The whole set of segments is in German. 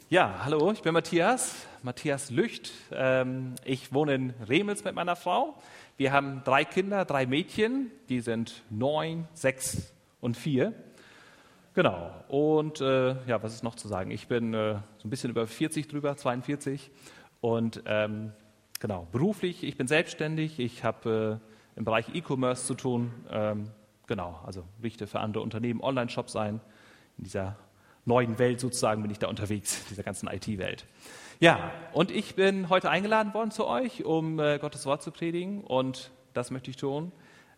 Ja, hallo, ich bin Matthias Lücht. Ich wohne in Remels mit meiner Frau. Wir haben 3 Kinder, 3 Mädchen, die sind 9, 6 und 4. Genau, und ja, was ist noch zu sagen? Ich bin so ein bisschen über 40 drüber, 42. Und genau, beruflich, ich bin selbstständig, ich habe im Bereich E-Commerce zu tun. Genau, also richte für andere Unternehmen Online-Shops ein. In dieser neuen Welt sozusagen bin ich da unterwegs, dieser ganzen IT-Welt. Ja, und ich bin heute eingeladen worden zu euch, um Gottes Wort zu predigen, und das möchte ich tun.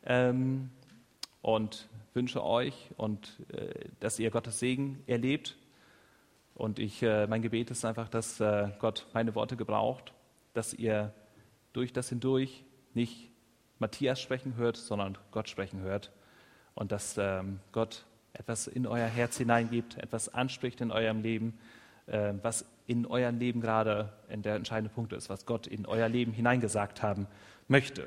Und wünsche euch, dass ihr Gottes Segen erlebt. Und mein Gebet ist einfach, dass Gott meine Worte gebraucht, dass ihr durch das hindurch nicht Matthias sprechen hört, sondern Gott sprechen hört. Und dass Gott etwas in euer Herz hineingibt, etwas anspricht in eurem Leben, was in eurem Leben gerade der entscheidende Punkt ist, was Gott in euer Leben hineingesagt haben möchte.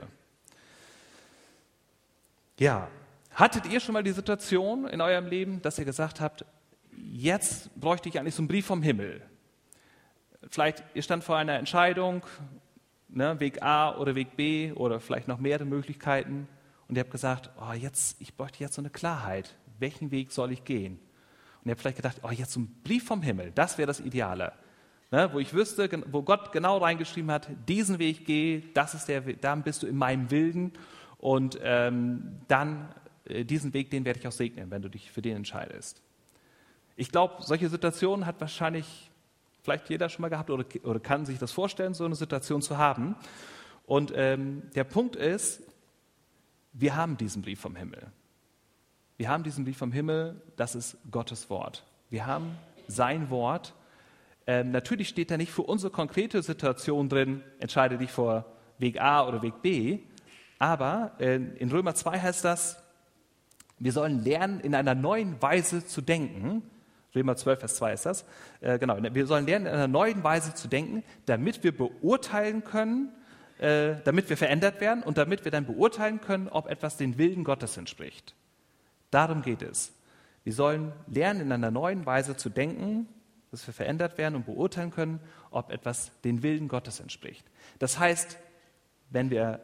Ja, hattet ihr schon mal die Situation in eurem Leben, dass ihr gesagt habt, jetzt bräuchte ich eigentlich so einen Brief vom Himmel? Vielleicht, ihr stand vor einer Entscheidung, ne, Weg A oder Weg B oder vielleicht noch mehrere Möglichkeiten, und ihr habt gesagt, ich bräuchte jetzt so eine Klarheit. Welchen Weg soll ich gehen? Und ihr habt vielleicht gedacht, jetzt so ein Brief vom Himmel, das wäre das Ideale. Ne, wo ich wüsste, wo Gott genau reingeschrieben hat, diesen Weg gehe, das ist der Weg, dann bist du in meinem Wilden, und dann diesen Weg, den werde ich auch segnen, wenn du dich für den entscheidest. Ich glaube, solche Situationen hat wahrscheinlich vielleicht jeder schon mal gehabt oder kann sich das vorstellen, so eine Situation zu haben. Und der Punkt ist, wir haben diesen Brief vom Himmel. Wir haben diesen Brief vom Himmel, das ist Gottes Wort. Wir haben sein Wort. Natürlich steht da nicht für unsere konkrete Situation drin, entscheide dich vor Weg A oder Weg B, aber in Römer 2 heißt das, wir sollen lernen, in einer neuen Weise zu denken. Römer 12, Vers 2 ist das. Genau, wir sollen lernen, in einer neuen Weise zu denken, damit wir beurteilen können, damit wir verändert werden und damit wir dann beurteilen können, ob etwas den Willen Gottes entspricht. Darum geht es. Wir sollen lernen, in einer neuen Weise zu denken, dass wir verändert werden und beurteilen können, ob etwas den Willen Gottes entspricht. Das heißt, wenn wir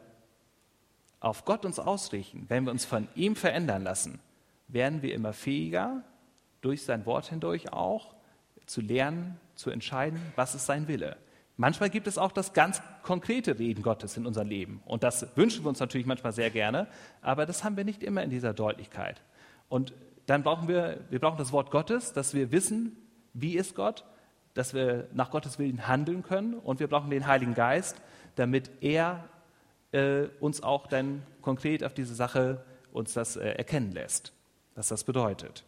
auf Gott uns ausrichten, wenn wir uns von ihm verändern lassen, werden wir immer fähiger, durch sein Wort hindurch auch zu lernen, zu entscheiden, was ist sein Wille. Manchmal gibt es auch das ganz konkrete Reden Gottes in unserem Leben. Und das wünschen wir uns natürlich manchmal sehr gerne, aber das haben wir nicht immer in dieser Deutlichkeit. Und dann brauchen wir das Wort Gottes, dass wir wissen, wie ist Gott, dass wir nach Gottes Willen handeln können, und wir brauchen den Heiligen Geist, damit er uns auch dann konkret auf diese Sache uns das erkennen lässt, was das bedeutet.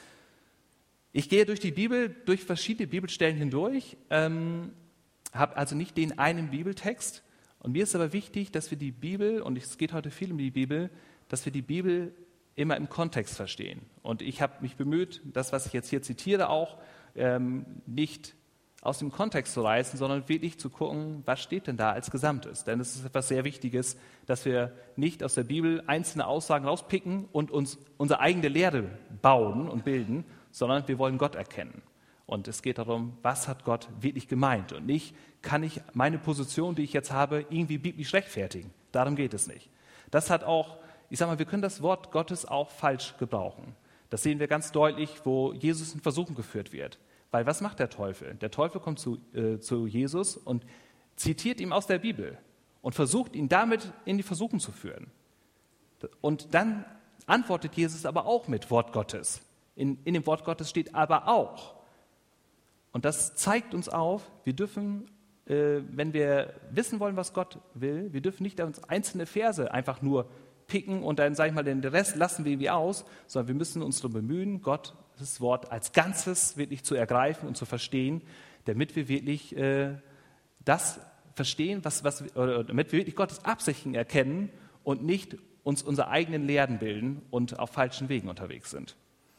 Ich gehe durch die Bibel, durch verschiedene Bibelstellen hindurch, habe also nicht den einen Bibeltext, und mir ist aber wichtig, dass wir die Bibel, und es geht heute viel um die Bibel, dass wir die Bibel immer im Kontext verstehen. Und ich habe mich bemüht, das, was ich jetzt hier zitiere, auch nicht aus dem Kontext zu reißen, sondern wirklich zu gucken, was steht denn da als Gesamtes. Denn es ist etwas sehr Wichtiges, dass wir nicht aus der Bibel einzelne Aussagen rauspicken und uns unsere eigene Lehre bauen und bilden, sondern wir wollen Gott erkennen. Und es geht darum, was hat Gott wirklich gemeint, und nicht, kann ich meine Position, die ich jetzt habe, irgendwie biblisch rechtfertigen. Darum geht es nicht. Das hat auch, wir können das Wort Gottes auch falsch gebrauchen. Das sehen wir ganz deutlich, wo Jesus in Versuchung geführt wird. Weil was macht der Teufel? Der Teufel kommt zu Jesus und zitiert ihm aus der Bibel und versucht, ihn damit in die Versuchung zu führen. Und dann antwortet Jesus aber auch mit Wort Gottes. In dem Wort Gottes steht aber auch. Und das zeigt uns auf, wir dürfen, wenn wir wissen wollen, was Gott will, wir dürfen nicht uns einzelne Verse einfach nur picken und dann, den Rest lassen wir irgendwie aus, sondern wir müssen uns darum bemühen, Gottes Wort als Ganzes wirklich zu ergreifen und zu verstehen, damit wir wirklich das verstehen, damit wir wirklich Gottes Absichten erkennen und nicht uns unsere eigenen Lehren bilden und auf falschen Wegen unterwegs sind.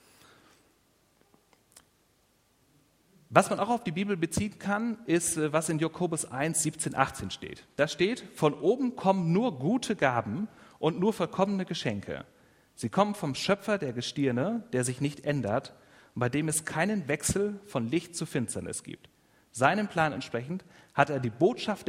Was man auch auf die Bibel beziehen kann, ist, was in Jakobus 1, 17, 18 steht. Da steht, von oben kommen nur gute Gaben und nur vollkommene Geschenke. Sie kommen vom Schöpfer der Gestirne, der sich nicht ändert und bei dem es keinen Wechsel von Licht zu Finsternis gibt. seinem Plan entsprechend, hat er durch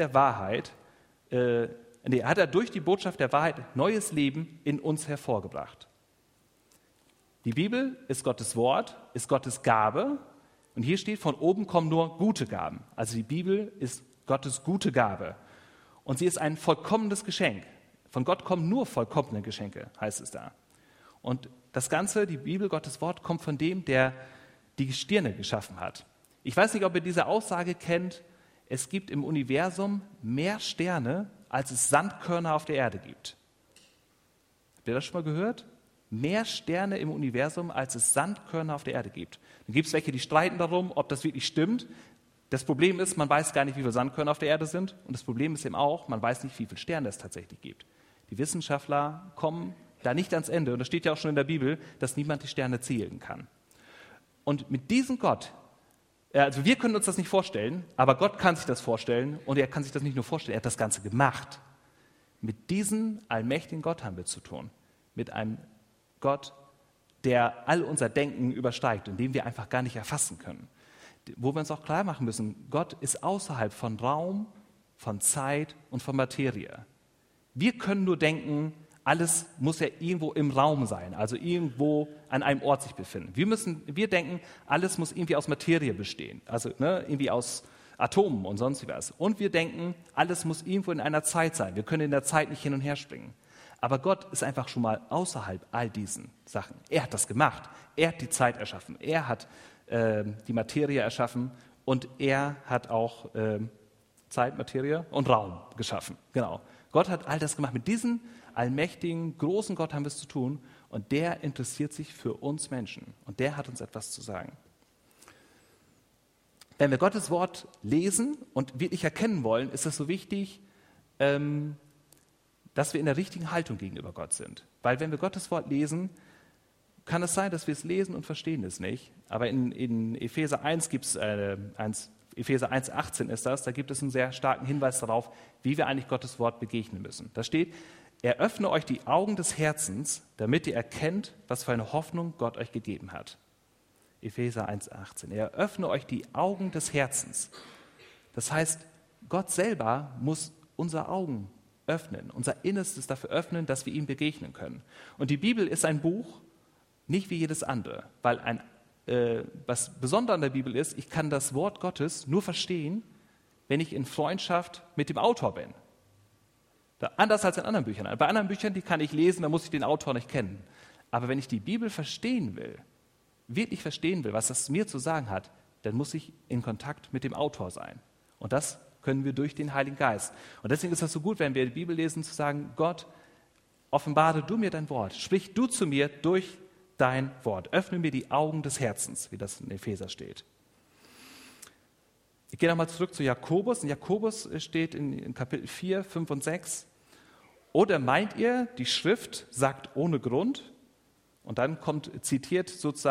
die Botschaft der Wahrheit neues Leben in uns hervorgebracht. Die Bibel ist Gottes Wort, ist Gottes Gabe. Und hier steht, von oben kommen nur gute Gaben. Also die Bibel ist Gottes gute Gabe. Und sie ist ein vollkommenes Geschenk. Von Gott kommen nur vollkommene Geschenke, heißt es da. Und das Ganze, die Bibel, Gottes Wort, kommt von dem, der die Gestirne geschaffen hat. Ich weiß nicht, ob ihr diese Aussage kennt. Es gibt im Universum mehr Sterne, als es Sandkörner auf der Erde gibt. Habt ihr das schon mal gehört? Mehr Sterne im Universum, als es Sandkörner auf der Erde gibt. Dann gibt es welche, die streiten darum, ob das wirklich stimmt. Das Problem ist, man weiß gar nicht, wie viele Sandkörner auf der Erde sind. Und das Problem ist eben auch, man weiß nicht, wie viele Sterne es tatsächlich gibt. Die Wissenschaftler kommen da nicht ans Ende. Und das steht ja auch schon in der Bibel, dass niemand die Sterne zählen kann. Und mit diesem Gott, also wir können uns das nicht vorstellen, aber Gott kann sich das vorstellen. Und er kann sich das nicht nur vorstellen, er hat das Ganze gemacht. Mit diesem allmächtigen Gott haben wir zu tun. Mit einem Gott, der all unser Denken übersteigt und den wir einfach gar nicht erfassen können. Wo wir uns auch klar machen müssen, Gott ist außerhalb von Raum, von Zeit und von Materie. Wir können nur denken, alles muss ja irgendwo im Raum sein, also irgendwo an einem Ort sich befinden. Wir denken, alles muss irgendwie aus Materie bestehen, also irgendwie aus Atomen und sonst was. Und wir denken, alles muss irgendwo in einer Zeit sein. Wir können in der Zeit nicht hin und her springen. Aber Gott ist einfach schon mal außerhalb all diesen Sachen. Er hat das gemacht. Er hat die Zeit erschaffen. Er hat die Materie erschaffen und er hat auch Zeit, Materie und Raum geschaffen. Genau. Gott hat all das gemacht. Mit diesem allmächtigen, großen Gott haben wir es zu tun und der interessiert sich für uns Menschen und der hat uns etwas zu sagen. Wenn wir Gottes Wort lesen und wirklich erkennen wollen, ist es so wichtig, dass wir in der richtigen Haltung gegenüber Gott sind. Weil wenn wir Gottes Wort lesen, kann es sein, dass wir es lesen und verstehen es nicht. Aber in Epheser 1 gibt es, Epheser 1,18 ist das, da gibt es einen sehr starken Hinweis darauf, wie wir eigentlich Gottes Wort begegnen müssen. Da steht, er öffne euch die Augen des Herzens, damit ihr erkennt, was für eine Hoffnung Gott euch gegeben hat. Epheser 1,18. Er öffne euch die Augen des Herzens. Das heißt, Gott selber muss unsere Augen öffnen, unser Innerstes dafür öffnen, dass wir ihm begegnen können. Und die Bibel ist ein Buch, nicht wie jedes andere, weil was besonders an der Bibel ist, ich kann das Wort Gottes nur verstehen, wenn ich in Freundschaft mit dem Autor bin. Anders als in anderen Büchern. Bei anderen Büchern, die kann ich lesen, da muss ich den Autor nicht kennen. Aber wenn ich die Bibel verstehen will, wirklich verstehen will, was das mir zu sagen hat, dann muss ich in Kontakt mit dem Autor sein. Und das können wir durch den Heiligen Geist. Und deswegen ist das so gut, wenn wir die Bibel lesen, zu sagen, Gott, offenbare du mir dein Wort, sprich du zu mir durch dein Wort, öffne mir die Augen des Herzens, wie das in Epheser steht. Ich gehe nochmal zurück zu Jakobus. In Jakobus steht in Kapitel 4, 5 und 6, oder meint ihr, die Schrift sagt ohne Grund? Und dann zitiert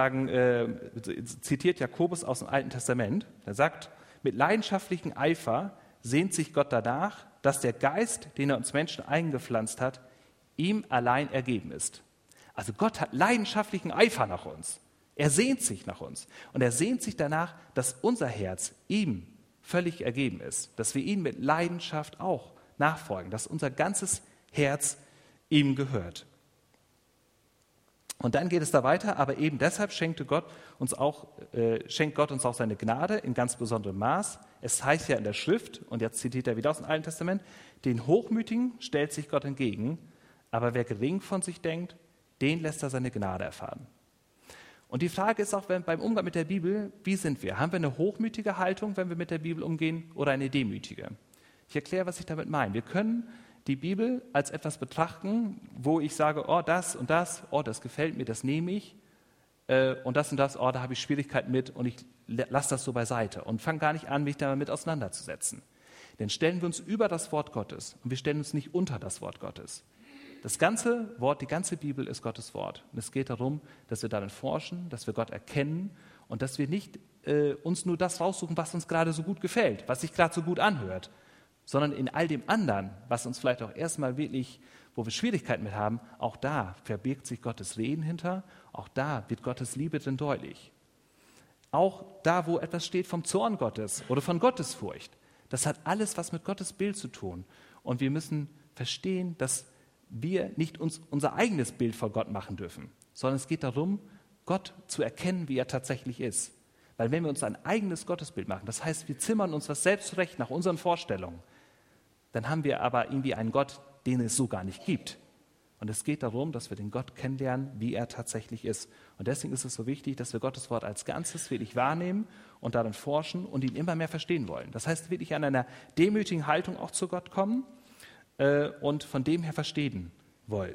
Jakobus aus dem Alten Testament. Er sagt, mit leidenschaftlichem Eifer sehnt sich Gott danach, dass der Geist, den er uns Menschen eingepflanzt hat, ihm allein ergeben ist. Also Gott hat leidenschaftlichen Eifer nach uns. Er sehnt sich nach uns. Und er sehnt sich danach, dass unser Herz ihm völlig ergeben ist. Dass wir ihn mit Leidenschaft auch nachfolgen. Dass unser ganzes Herz ihm gehört. Und dann geht es da weiter, aber eben deshalb schenkt Gott uns auch seine Gnade in ganz besonderem Maß. Es heißt ja in der Schrift, und jetzt zitiert er wieder aus dem Alten Testament, den Hochmütigen stellt sich Gott entgegen, aber wer gering von sich denkt, den lässt er seine Gnade erfahren. Und die Frage ist auch beim Umgang mit der Bibel, wie sind wir? Haben wir eine hochmütige Haltung, wenn wir mit der Bibel umgehen, oder eine demütige? Ich erkläre, was ich damit meine. Wir können die Bibel als etwas betrachten, wo ich sage, oh, das und das, oh, das gefällt mir, das nehme ich, und das, oh, da habe ich Schwierigkeiten mit und ich lasse das so beiseite und fange gar nicht an, mich damit auseinanderzusetzen. Denn stellen wir uns über das Wort Gottes und wir stellen uns nicht unter das Wort Gottes. Das ganze Wort, die ganze Bibel ist Gottes Wort. Und es geht darum, dass wir darin forschen, dass wir Gott erkennen und dass wir nicht uns nur das raussuchen, was uns gerade so gut gefällt, was sich gerade so gut anhört, sondern in all dem anderen, was uns vielleicht auch erstmal wirklich, wo wir Schwierigkeiten mit haben, auch da verbirgt sich Gottes Reden hinter, auch da wird Gottes Liebe drin deutlich. Auch da, wo etwas steht vom Zorn Gottes oder von Gottesfurcht. Das hat alles was mit Gottes Bild zu tun. Und wir müssen verstehen, dass wir nicht uns unser eigenes Bild vor Gott machen dürfen, sondern es geht darum, Gott zu erkennen, wie er tatsächlich ist. Weil wenn wir uns ein eigenes Gottesbild machen, das heißt, wir zimmern uns das selbst zurecht nach unseren Vorstellungen, dann haben wir aber irgendwie einen Gott, den es so gar nicht gibt. Und es geht darum, dass wir den Gott kennenlernen, wie er tatsächlich ist. Und deswegen ist es so wichtig, dass wir Gottes Wort als Ganzes wirklich wahrnehmen und darin forschen und ihn immer mehr verstehen wollen. Das heißt, wirklich an einer demütigen Haltung auch zu Gott kommen und von dem her verstehen wollen.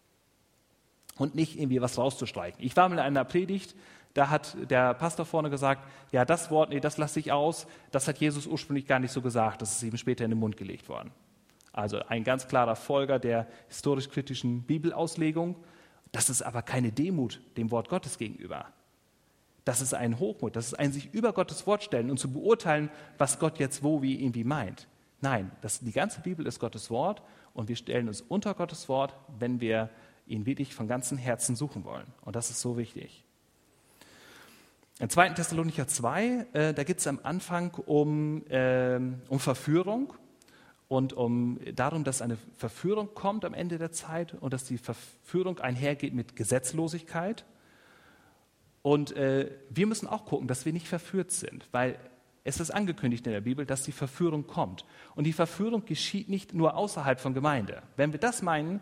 Und nicht irgendwie was rauszustreichen. Ich war mal in einer Predigt, da hat der Pastor vorne gesagt, ja, das Wort, nee, das lasse ich aus, das hat Jesus ursprünglich gar nicht so gesagt, das ist ihm später in den Mund gelegt worden. Also ein ganz klarer Folger der historisch-kritischen Bibelauslegung. Das ist aber keine Demut dem Wort Gottes gegenüber. Das ist ein Hochmut, das ist ein sich über Gottes Wort stellen und zu beurteilen, was Gott jetzt wo, wie, irgendwie meint. Nein, die ganze Bibel ist Gottes Wort und wir stellen uns unter Gottes Wort, wenn wir ihn wirklich von ganzem Herzen suchen wollen. Und das ist so wichtig. In 2. Thessalonicher 2, da geht es am Anfang um Verführung. Und darum, dass eine Verführung kommt am Ende der Zeit und dass die Verführung einhergeht mit Gesetzlosigkeit. Und wir müssen auch gucken, dass wir nicht verführt sind, weil es ist angekündigt in der Bibel, dass die Verführung kommt. Und die Verführung geschieht nicht nur außerhalb von Gemeinde. Wenn wir das meinen,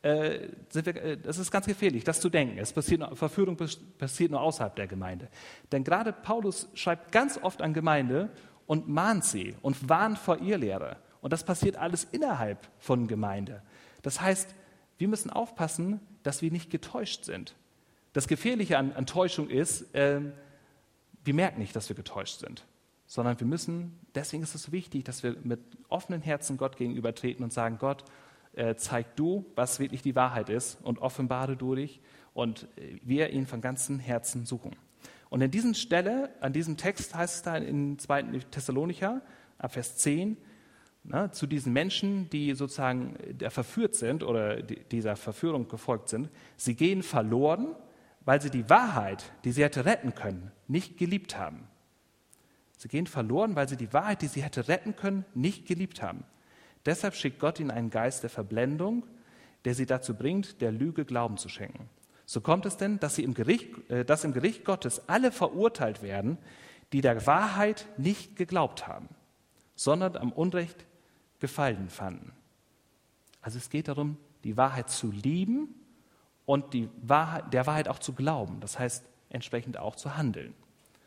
das ist ganz gefährlich, das zu denken. Verführung passiert nur außerhalb der Gemeinde. Denn gerade Paulus schreibt ganz oft an Gemeinde und mahnt sie und warnt vor Irrlehre. Und das passiert alles innerhalb von Gemeinde. Das heißt, wir müssen aufpassen, dass wir nicht getäuscht sind. Das Gefährliche an Täuschung ist, wir merken nicht, dass wir getäuscht sind. Sondern deswegen ist es so wichtig, dass wir mit offenen Herzen Gott gegenübertreten und sagen, Gott, zeig du, was wirklich die Wahrheit ist und offenbare du dich und wir ihn von ganzem Herzen suchen. Und an diesem Text heißt es da in 2. Thessalonicher, ab Vers 10, zu diesen Menschen, die sozusagen verführt sind oder dieser Verführung gefolgt sind, sie gehen verloren, weil sie die Wahrheit, die sie hätte retten können, nicht geliebt haben. Sie gehen verloren, weil sie die Wahrheit, die sie hätte retten können, nicht geliebt haben. Deshalb schickt Gott ihnen einen Geist der Verblendung, der sie dazu bringt, der Lüge Glauben zu schenken. So kommt es denn, dass im Gericht Gottes alle verurteilt werden, die der Wahrheit nicht geglaubt haben, sondern am Unrecht Gefallen fanden. Also es geht darum, die Wahrheit zu lieben und der Wahrheit auch zu glauben. Das heißt, entsprechend auch zu handeln.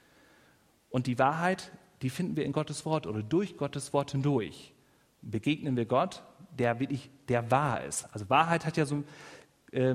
Und die Wahrheit, die finden wir in Gottes Wort oder durch Gottes Wort hindurch. Begegnen wir Gott, der wahr ist. Also Wahrheit hat ja so, der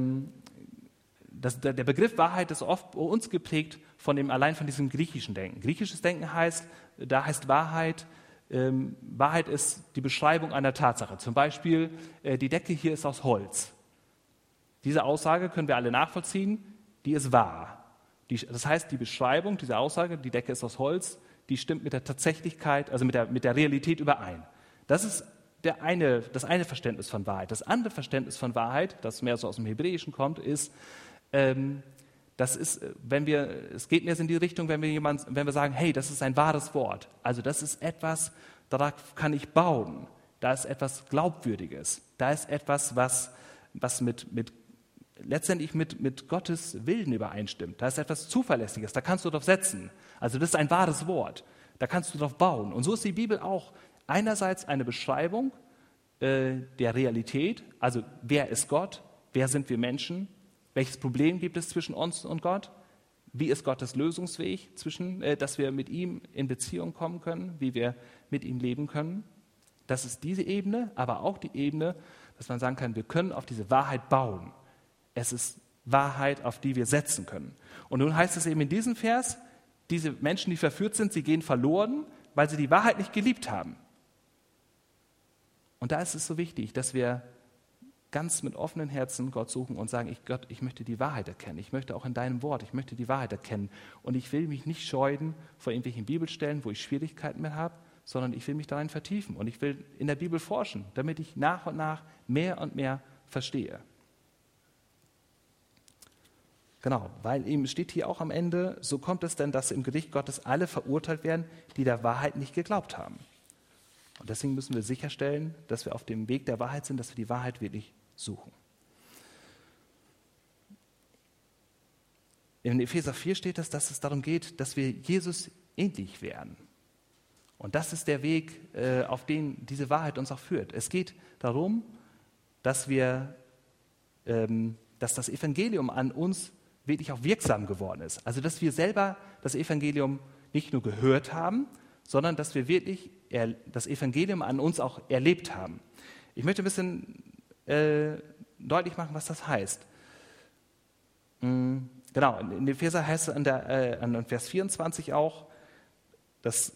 Begriff Wahrheit ist oft bei uns geprägt allein von diesem griechischen Denken. Griechisches Denken heißt Wahrheit, Wahrheit ist die Beschreibung einer Tatsache. Zum Beispiel, die Decke hier ist aus Holz. Diese Aussage können wir alle nachvollziehen, die ist wahr. Das heißt, die Beschreibung, diese Aussage, die Decke ist aus Holz, die stimmt mit der Tatsächlichkeit, also mit der Realität überein. Das ist das eine Verständnis von Wahrheit. Das andere Verständnis von Wahrheit, das mehr so aus dem Hebräischen kommt, ist, es geht mehr in die Richtung, wenn wir sagen, hey, das ist ein wahres Wort. Also das ist etwas, darauf kann ich bauen. Da ist etwas Glaubwürdiges. Da ist etwas, was letztendlich mit Gottes Willen übereinstimmt. Da ist etwas Zuverlässiges, da kannst du drauf setzen. Also das ist ein wahres Wort, da kannst du drauf bauen. Und so ist die Bibel auch einerseits eine Beschreibung der Realität, also wer ist Gott, wer sind wir Menschen, welches Problem gibt es zwischen uns und Gott, wie ist Gottes Lösungsweg, dass wir mit ihm in Beziehung kommen können, wie wir mit ihm leben können. Das ist diese Ebene, aber auch die Ebene, dass man sagen kann, wir können auf diese Wahrheit bauen. Es ist Wahrheit, auf die wir setzen können. Und nun heißt es eben in diesem Vers, diese Menschen, die verführt sind, sie gehen verloren, weil sie die Wahrheit nicht geliebt haben. Und da ist es so wichtig, dass wir ganz mit offenen Herzen Gott suchen und sagen, Gott, ich möchte die Wahrheit erkennen. Ich möchte auch in deinem Wort, ich möchte die Wahrheit erkennen. Und ich will mich nicht scheuen vor irgendwelchen Bibelstellen, wo ich Schwierigkeiten mit habe, sondern ich will mich darin vertiefen. Und ich will in der Bibel forschen, damit ich nach und nach mehr und mehr verstehe. Genau, weil eben steht hier auch am Ende, so kommt es denn, dass im Gericht Gottes alle verurteilt werden, die der Wahrheit nicht geglaubt haben. Und deswegen müssen wir sicherstellen, dass wir auf dem Weg der Wahrheit sind, dass wir die Wahrheit wirklich suchen. In Epheser 4 steht es, dass es darum geht, dass wir Jesus ähnlich werden. Und das ist der Weg, auf den diese Wahrheit uns auch führt. Es geht darum, dass das Evangelium an uns wirklich auch wirksam geworden ist. Also dass wir selber das Evangelium nicht nur gehört haben, sondern dass wir wirklich das Evangelium an uns auch erlebt haben. Ich möchte ein bisschen deutlich machen, was das heißt. Genau, in Epheser heißt es an Vers 24 auch, dass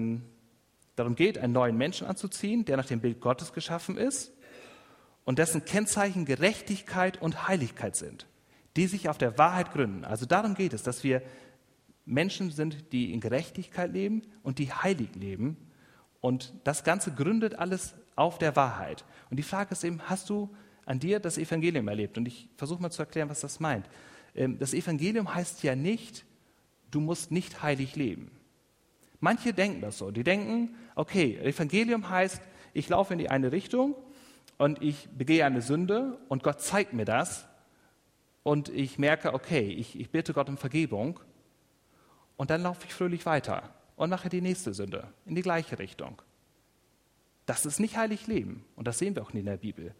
darum geht, einen neuen Menschen anzuziehen, der nach dem Bild Gottes geschaffen ist und dessen Kennzeichen Gerechtigkeit und Heiligkeit sind, die sich auf der Wahrheit gründen. Also darum geht es, dass wir Menschen sind, die in Gerechtigkeit leben und die heilig leben. Und das Ganze gründet alles auf der Wahrheit. Und die Frage ist eben, hast du an dir das Evangelium erlebt? Und ich versuche mal zu erklären, was das meint. Das Evangelium heißt ja nicht, du musst nicht heilig leben. Manche denken das so. Die denken, okay, Evangelium heißt, ich laufe in die eine Richtung und ich begehe eine Sünde und Gott zeigt mir das. Und ich merke, okay, ich bitte Gott um Vergebung und dann laufe ich fröhlich weiter und mache die nächste Sünde in die gleiche Richtung. Das ist nicht heilig leben und das sehen wir auch nicht in der Bibel.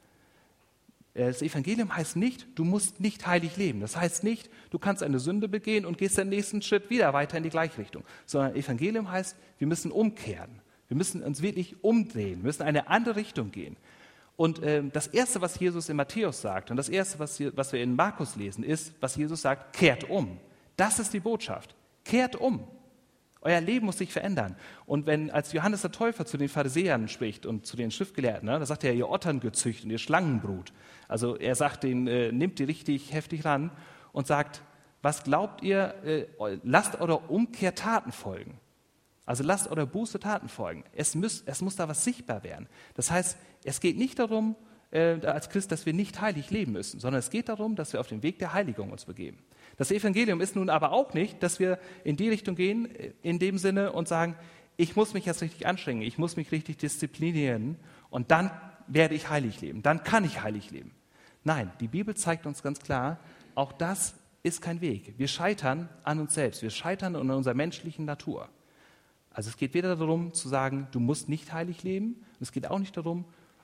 Das Evangelium heißt nicht, du musst nicht heilig leben. Das heißt nicht, du kannst eine Sünde begehen und gehst den nächsten Schritt wieder weiter in die gleiche Richtung. Sondern Evangelium heißt, wir müssen umkehren. Wir müssen uns wirklich umdrehen. Wir müssen in eine andere Richtung gehen. Und das Erste, was Jesus in Matthäus sagt und das Erste, was wir in Markus lesen, ist, was Jesus sagt, kehrt um. Das ist die Botschaft. Kehrt um. Euer Leben muss sich verändern. Und als Johannes der Täufer zu den Pharisäern spricht und zu den Schriftgelehrten, da sagt er, ihr Otterngezücht und ihr Schlangenbrut. Also er sagt denen, nimmt die richtig heftig ran und sagt, was glaubt ihr, lasst eurer Umkehr Taten folgen. Also lasst eurer Buße Taten folgen. Es muss da was sichtbar werden. Das heißt, es geht nicht darum, als Christ, dass wir nicht heilig leben müssen, sondern es geht darum, dass wir auf den Weg der Heiligung uns begeben. Das Evangelium ist nun aber auch nicht, dass wir in die Richtung gehen, in dem Sinne und sagen, ich muss mich jetzt richtig anstrengen, ich muss mich richtig disziplinieren und dann werde ich heilig leben, dann kann ich heilig leben. Nein, die Bibel zeigt uns ganz klar, auch das ist kein Weg. Wir scheitern an uns selbst, wir scheitern an unserer menschlichen Natur. Also es geht weder darum zu sagen, du musst nicht heilig leben, und es geht auch nicht darum,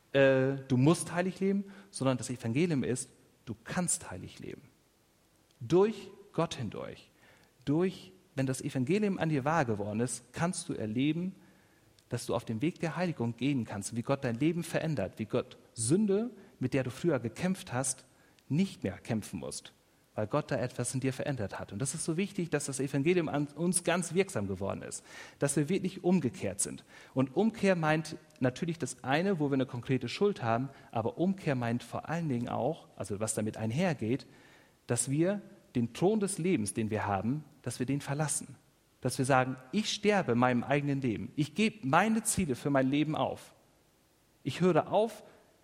du musst heilig leben, sondern das Evangelium ist, du kannst heilig leben. Durch Gott hindurch. Wenn das Evangelium an dir wahr geworden ist, kannst du erleben, dass du auf dem Weg der Heiligung gehen kannst, wie Gott dein Leben verändert, wie Gott Sünde, mit der du früher gekämpft hast, nicht mehr kämpfen musst, weil Gott da etwas in dir verändert hat. Und das ist so wichtig, dass das Evangelium an uns ganz wirksam geworden ist, dass wir wirklich umgekehrt sind. Und Umkehr meint natürlich das eine, wo wir eine konkrete Schuld haben, aber Umkehr meint vor allen Dingen auch, also was damit einhergeht, dass wir den Thron des Lebens, den wir haben, dass wir den verlassen. Dass wir sagen, ich sterbe meinem eigenen Leben. Ich gebe meine Ziele für mein Leben auf. Ich höre auf,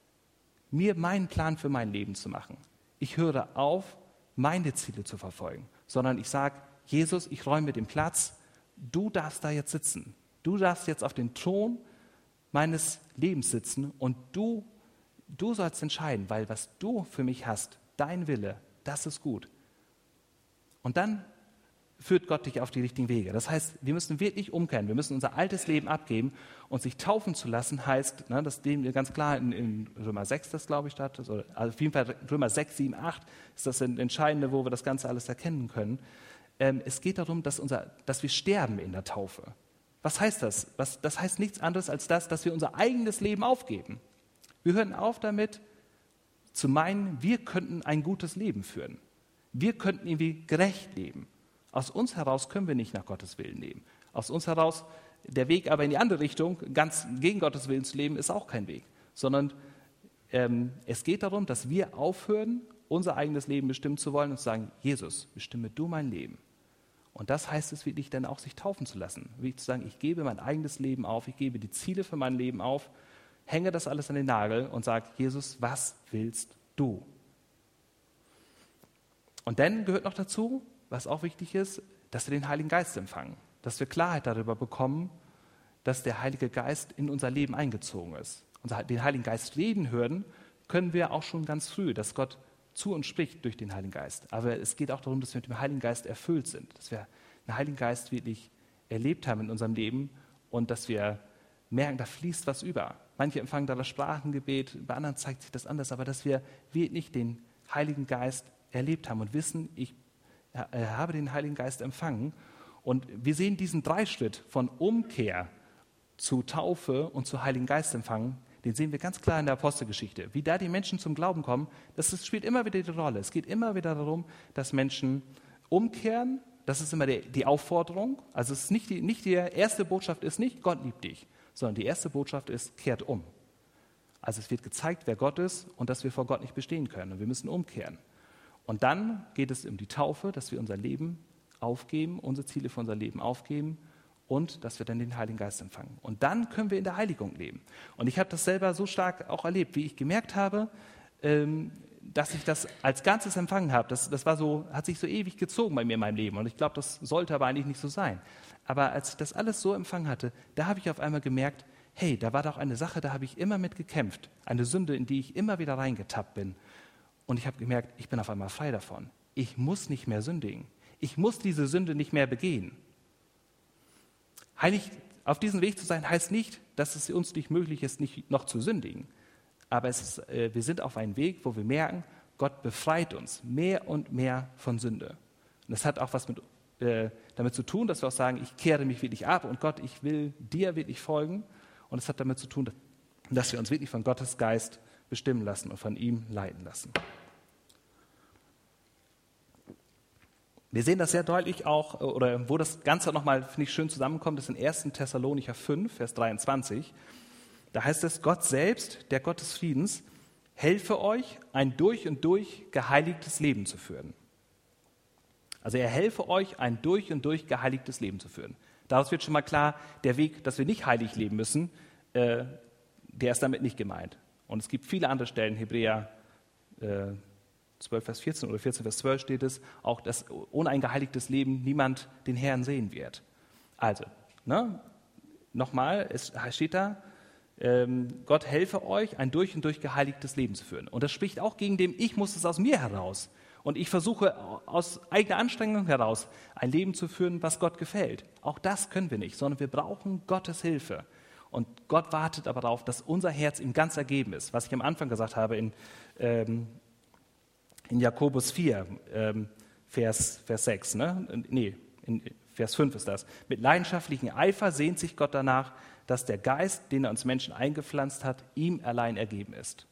mir meinen Plan für mein Leben zu machen. Ich höre auf, meine Ziele zu verfolgen. Sondern ich sage, Jesus, ich räume den Platz. Du darfst da jetzt sitzen. Du darfst jetzt auf den Thron meines Lebens sitzen und du sollst entscheiden, weil was du für mich hast, dein Wille, das ist gut. Und dann führt Gott dich auf die richtigen Wege. Das heißt, wir müssen wirklich umkehren. Wir müssen unser altes Leben abgeben und sich taufen zu lassen heißt, das sehen wir ganz klar in Römer 6, das glaube ich, statt. Also auf jeden Fall Römer 6, 7, 8 ist das Entscheidende, wo wir das Ganze alles erkennen können. Es geht darum, dass wir sterben in der Taufe. Was heißt das? Das heißt nichts anderes als das, dass wir unser eigenes Leben aufgeben. Wir hören auf damit, zu meinen, wir könnten ein gutes Leben führen. Wir könnten irgendwie gerecht leben. Aus uns heraus können wir nicht nach Gottes Willen leben. Aus uns heraus, der Weg aber in die andere Richtung, ganz gegen Gottes Willen zu leben, ist auch kein Weg. Sondern es geht darum, dass wir aufhören, unser eigenes Leben bestimmen zu wollen und zu sagen, Jesus, bestimme du mein Leben. Und das heißt es wirklich dann auch, sich taufen zu lassen. Wirklich zu sagen, ich gebe mein eigenes Leben auf, ich gebe die Ziele für mein Leben auf, hänge das alles an den Nagel und sage, Jesus, was willst du? Und dann gehört noch dazu, was auch wichtig ist, dass wir den Heiligen Geist empfangen. Dass wir Klarheit darüber bekommen, dass der Heilige Geist in unser Leben eingezogen ist. Und den Heiligen Geist reden hören können wir auch schon ganz früh, dass Gott zu uns spricht durch den Heiligen Geist. Aber es geht auch darum, dass wir mit dem Heiligen Geist erfüllt sind. Dass wir den Heiligen Geist wirklich erlebt haben in unserem Leben und dass wir merken, da fließt was über. Manche empfangen da das Sprachengebet, bei anderen zeigt sich das anders, aber dass wir wirklich den Heiligen Geist erlebt haben und wissen, ich habe den Heiligen Geist empfangen. Und wir sehen diesen Dreischritt von Umkehr zu Taufe und zu Heiligen Geist empfangen, den sehen wir ganz klar in der Apostelgeschichte. Wie da die Menschen zum Glauben kommen, das spielt immer wieder die Rolle. Es geht immer wieder darum, dass Menschen umkehren. Das ist immer die Aufforderung. Also es ist nicht die erste Botschaft ist nicht, Gott liebt dich, sondern die erste Botschaft ist, kehrt um. Also es wird gezeigt, wer Gott ist und dass wir vor Gott nicht bestehen können. Und wir müssen umkehren. Und dann geht es um die Taufe, dass wir unser Leben aufgeben, unsere Ziele für unser Leben aufgeben und dass wir dann den Heiligen Geist empfangen. Und dann können wir in der Heiligung leben. Und ich habe das selber so stark auch erlebt, wie ich gemerkt habe, dass ich das als Ganzes empfangen habe. Das war so, hat sich so ewig gezogen bei mir in meinem Leben. Und ich glaube, das sollte aber eigentlich nicht so sein. Aber als ich das alles so empfangen hatte, da habe ich auf einmal gemerkt, hey, da war doch eine Sache, da habe ich immer mit gekämpft. Eine Sünde, in die ich immer wieder reingetappt bin. Und ich habe gemerkt, ich bin auf einmal frei davon. Ich muss nicht mehr sündigen. Ich muss diese Sünde nicht mehr begehen. Heilig auf diesem Weg zu sein, heißt nicht, dass es uns nicht möglich ist, nicht noch zu sündigen. Aber wir sind auf einem Weg, wo wir merken, Gott befreit uns mehr und mehr von Sünde. Und das hat auch was damit zu tun, dass wir auch sagen, ich kehre mich wirklich ab und Gott, ich will dir wirklich folgen. Und es hat damit zu tun, dass wir uns wirklich von Gottes Geist bestimmen lassen und von ihm leiten lassen. Wir sehen das sehr deutlich auch, oder wo das Ganze nochmal, finde ich, schön zusammenkommt, ist in 1. Thessalonicher 5, Vers 23. Da heißt es, Gott selbst, der Gott des Friedens, helfe euch, ein durch und durch geheiligtes Leben zu führen. Also er helfe euch, ein durch und durch geheiligtes Leben zu führen. Daraus wird schon mal klar, der Weg, dass wir nicht heilig leben müssen, der ist damit nicht gemeint. Und es gibt viele andere Stellen, Hebräer 12, Vers 14 oder 14, Vers 12 steht es, auch, dass ohne ein geheiligtes Leben niemand den Herrn sehen wird. Also, nochmal, es steht da, Gott helfe euch, ein durch und durch geheiligtes Leben zu führen. Und das spricht auch gegen dem, ich muss es aus mir heraus. Und ich versuche aus eigener Anstrengung heraus ein Leben zu führen, was Gott gefällt. Auch das können wir nicht, sondern wir brauchen Gottes Hilfe. Und Gott wartet aber darauf, dass unser Herz ihm ganz ergeben ist. Was ich am Anfang gesagt habe in Jakobus 4, Vers 6, in Vers 5 ist das. Mit leidenschaftlichem Eifer sehnt sich Gott danach, dass der Geist, den er uns Menschen eingepflanzt hat, ihm allein ergeben ist.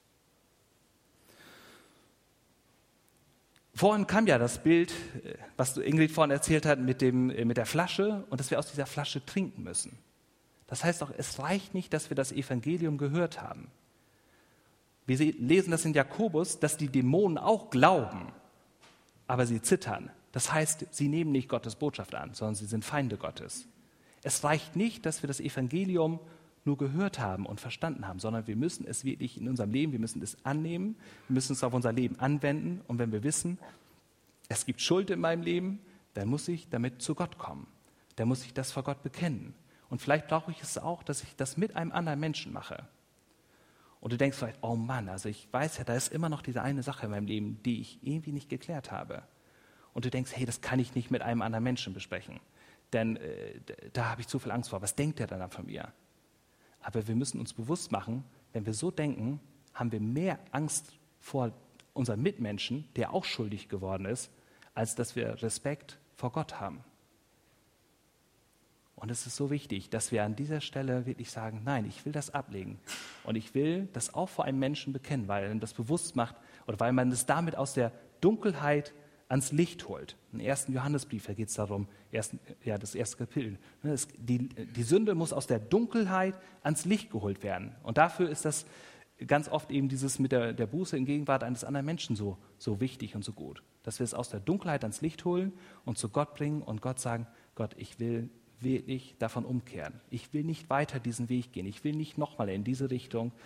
Vorhin kam ja das Bild, was Ingrid vorhin erzählt hat, mit der Flasche und dass wir aus dieser Flasche trinken müssen. Das heißt auch, es reicht nicht, dass wir das Evangelium gehört haben. Wir lesen das in Jakobus, dass die Dämonen auch glauben, aber sie zittern. Das heißt, sie nehmen nicht Gottes Botschaft an, sondern sie sind Feinde Gottes. Es reicht nicht, dass wir das Evangelium nur gehört haben und verstanden haben, sondern wir müssen es wirklich in unserem Leben, wir müssen es annehmen, wir müssen es auf unser Leben anwenden. Und wenn wir wissen, es gibt Schuld in meinem Leben, dann muss ich damit zu Gott kommen. Dann muss ich das vor Gott bekennen. Und vielleicht brauche ich es auch, dass ich das mit einem anderen Menschen mache. Und du denkst vielleicht, oh Mann, also ich weiß ja, da ist immer noch diese eine Sache in meinem Leben, die ich irgendwie nicht geklärt habe. Und du denkst, hey, das kann ich nicht mit einem anderen Menschen besprechen, denn da habe ich zu viel Angst vor. Was denkt der dann von mir? Aber wir müssen uns bewusst machen, wenn wir so denken, haben wir mehr Angst vor unserem Mitmenschen, der auch schuldig geworden ist, als dass wir Respekt vor Gott haben. Und es ist so wichtig, dass wir an dieser Stelle wirklich sagen, nein, ich will das ablegen. Und ich will das auch vor einem Menschen bekennen, weil man das bewusst macht oder weil man es damit aus der Dunkelheit ans Licht holt. Im 1. Johannesbrief, da geht es darum, das erste Kapitel. Die Sünde muss aus der Dunkelheit ans Licht geholt werden. Und dafür ist das ganz oft eben dieses mit der Buße in Gegenwart eines anderen Menschen so wichtig und so gut. Dass wir es aus der Dunkelheit ans Licht holen und zu Gott bringen und Gott sagen, Gott, ich will wirklich davon umkehren. Ich will nicht weiter diesen Weg gehen. Ich will nicht nochmal in diese Richtung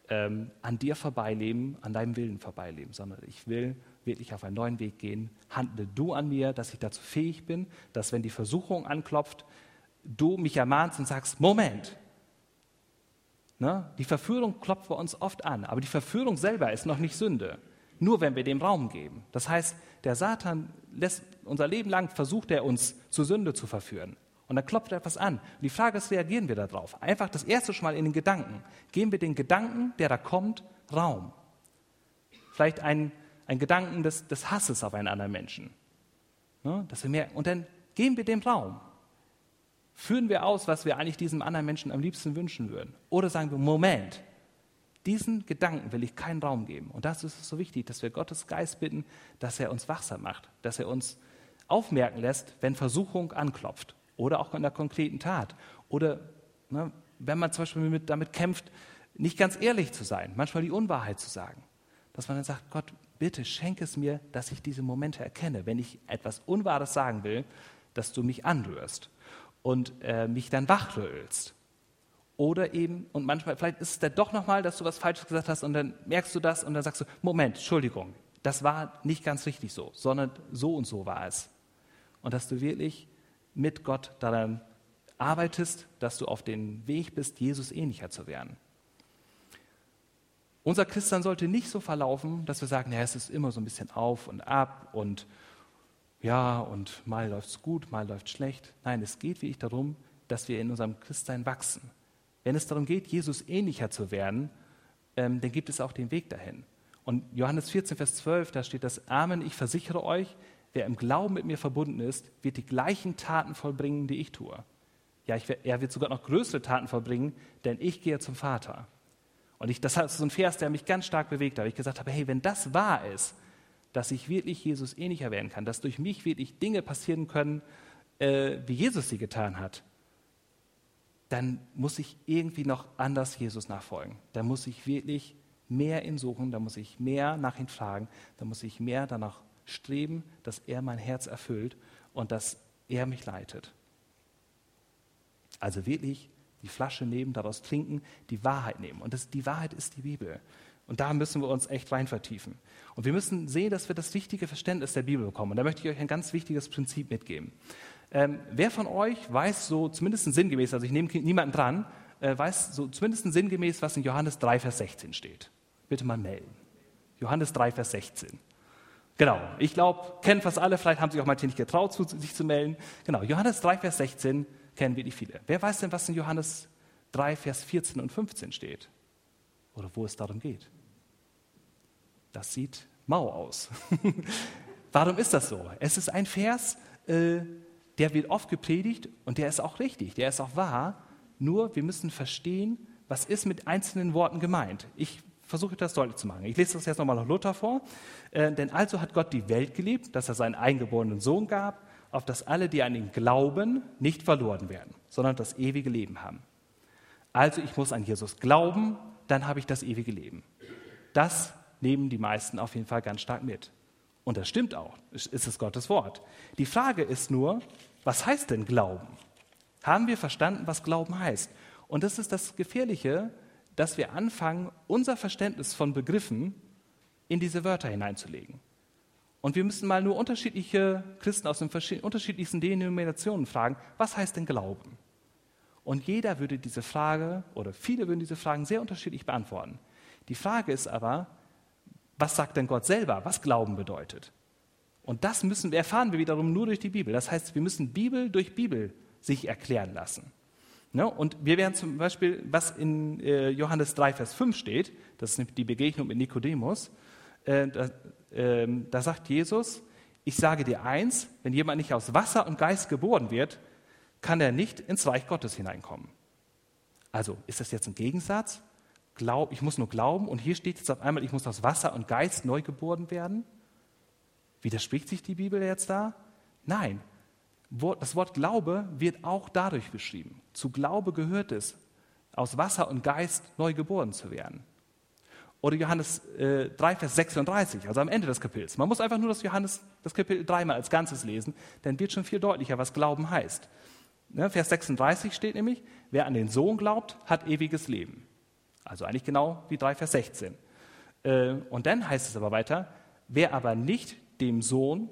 an dir vorbeileben, an deinem Willen vorbeileben, sondern ich will wirklich auf einen neuen Weg gehen. Handle du an mir, dass ich dazu fähig bin, dass wenn die Versuchung anklopft, du mich ermahnst und sagst, Moment. Ne? Die Verführung klopft bei uns oft an, aber die Verführung selber ist noch nicht Sünde. Nur wenn wir dem Raum geben. Das heißt, der Satan unser Leben lang versucht er uns zur Sünde zu verführen. Und dann klopft er etwas an. Und die Frage ist, reagieren wir darauf? Einfach das erste Mal in den Gedanken. Geben wir den Gedanken, der da kommt, Raum. Vielleicht ein Gedanken des Hasses auf einen anderen Menschen. Ne? Und dann geben wir dem Raum. Führen wir aus, was wir eigentlich diesem anderen Menschen am liebsten wünschen würden? Oder sagen wir, Moment, diesen Gedanken will ich keinen Raum geben. Und das ist so wichtig, dass wir Gottes Geist bitten, dass er uns wachsam macht, dass er uns aufmerken lässt, wenn Versuchung anklopft. Oder auch in der konkreten Tat. Oder wenn man zum Beispiel damit kämpft, nicht ganz ehrlich zu sein, manchmal die Unwahrheit zu sagen. Dass man dann sagt, Gott, bitte schenke es mir, dass ich diese Momente erkenne, wenn ich etwas Unwahres sagen will, dass du mich anrührst und mich dann wachrüttelst. Oder eben, und manchmal, vielleicht ist es dann doch nochmal, dass du was Falsches gesagt hast und dann merkst du das und dann sagst du, Moment, Entschuldigung, das war nicht ganz richtig so, sondern so und so war es. Und dass du wirklich mit Gott daran arbeitest, dass du auf den Weg bist, Jesus ähnlicher zu werden. Unser Christsein sollte nicht so verlaufen, dass wir sagen, ja, es ist immer so ein bisschen auf und ab und ja, und mal läuft es gut, mal läuft es schlecht. Nein, es geht wirklich darum, dass wir in unserem Christsein wachsen. Wenn es darum geht, Jesus ähnlicher zu werden, dann gibt es auch den Weg dahin. Und Johannes 14, Vers 12, da steht das, Amen, ich versichere euch, wer im Glauben mit mir verbunden ist, wird die gleichen Taten vollbringen, die ich tue. Ja, er wird sogar noch größere Taten vollbringen, denn ich gehe zum Vater. Und das ist so ein Vers, der mich ganz stark bewegt hat. Ich gesagt habe, hey, wenn das wahr ist, dass ich wirklich Jesus ähnlicher werden kann, dass durch mich wirklich Dinge passieren können, wie Jesus sie getan hat, dann muss ich irgendwie noch anders Jesus nachfolgen. Da muss ich wirklich mehr ihn suchen, da muss ich mehr nach ihm fragen, da muss ich mehr danach streben, dass er mein Herz erfüllt und dass er mich leitet. Also wirklich die Flasche nehmen, daraus trinken, die Wahrheit nehmen. Und die Wahrheit ist die Bibel. Und da müssen wir uns echt rein vertiefen. Und wir müssen sehen, dass wir das richtige Verständnis der Bibel bekommen. Und da möchte ich euch ein ganz wichtiges Prinzip mitgeben. Wer von euch weiß so zumindest sinngemäß, also ich nehme niemanden dran, weiß so zumindest sinngemäß, was in Johannes 3, Vers 16 steht? Bitte mal melden. Johannes 3, Vers 16. Genau, ich glaube, kennen fast alle, vielleicht haben sich auch manche nicht getraut, sich zu melden. Genau, Johannes 3, Vers 16 kennen wirklich viele. Wer weiß denn, was in Johannes 3, Vers 14 und 15 steht? Oder wo es darum geht? Das sieht mau aus. Warum ist das so? Es ist ein Vers, der wird oft gepredigt und der ist auch richtig, der ist auch wahr. Nur wir müssen verstehen, was ist mit einzelnen Worten gemeint. Ich versuche das deutlich zu machen. Ich lese das jetzt nochmal nach Luther vor. Denn also hat Gott die Welt geliebt, dass er seinen eingeborenen Sohn gab, auf dass alle, die an ihn glauben, nicht verloren werden, sondern das ewige Leben haben. Also ich muss an Jesus glauben, dann habe ich das ewige Leben. Das nehmen die meisten auf jeden Fall ganz stark mit. Und das stimmt auch, es ist Gottes Wort. Die Frage ist nur, was heißt denn Glauben? Haben wir verstanden, was Glauben heißt? Und das ist das Gefährliche, dass wir anfangen, unser Verständnis von Begriffen in diese Wörter hineinzulegen. Und wir müssen mal nur unterschiedliche Christen aus den unterschiedlichsten Denominationen fragen, was heißt denn Glauben? Und jeder würde diese Frage, oder viele würden diese Fragen sehr unterschiedlich beantworten. Die Frage ist aber, was sagt denn Gott selber, was Glauben bedeutet? Und das erfahren wir wiederum nur durch die Bibel. Das heißt, wir müssen Bibel durch Bibel sich erklären lassen. Ne? Und wir werden zum Beispiel, was in Johannes 3, Vers 5 steht, das ist die Begegnung mit Nikodemus, da sagt Jesus, ich sage dir eins, wenn jemand nicht aus Wasser und Geist geboren wird, kann er nicht ins Reich Gottes hineinkommen. Also, ist das jetzt ein Gegensatz? Ich muss nur glauben und hier steht jetzt auf einmal, ich muss aus Wasser und Geist neu geboren werden? Widerspricht sich die Bibel jetzt da? Nein. Das Wort Glaube wird auch dadurch beschrieben. Zu Glaube gehört es, aus Wasser und Geist neu geboren zu werden. Oder Johannes 3, Vers 36, also am Ende des Kapitels. Man muss einfach nur das Kapitel 3 mal als Ganzes lesen, dann wird schon viel deutlicher, was Glauben heißt. Ne, Vers 36 steht nämlich, wer an den Sohn glaubt, hat ewiges Leben. Also eigentlich genau wie 3 Vers 16. Und dann heißt es aber weiter, wer aber dem Sohn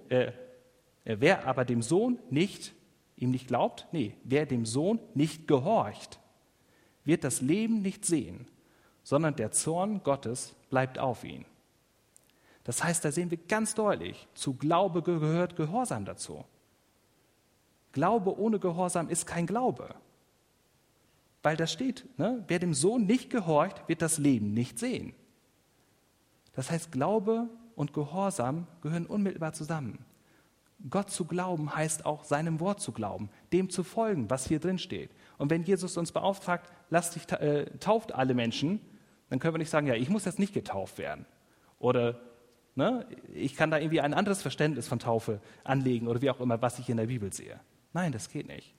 nicht, ihm nicht glaubt, wer dem Sohn nicht gehorcht, wird das Leben nicht sehen, sondern der Zorn Gottes bleibt auf ihn. Das heißt, da sehen wir ganz deutlich, zu Glaube gehört Gehorsam dazu. Glaube ohne Gehorsam ist kein Glaube. Weil da steht, wer dem Sohn nicht gehorcht, wird das Leben nicht sehen. Das heißt, Glaube und Gehorsam gehören unmittelbar zusammen. Gott zu glauben heißt auch, seinem Wort zu glauben, dem zu folgen, was hier drin steht. Und wenn Jesus uns beauftragt, tauft alle Menschen, dann können wir nicht sagen, ja, ich muss jetzt nicht getauft werden. Oder ich kann da irgendwie ein anderes Verständnis von Taufe anlegen oder wie auch immer, was ich in der Bibel sehe. Nein, das geht nicht.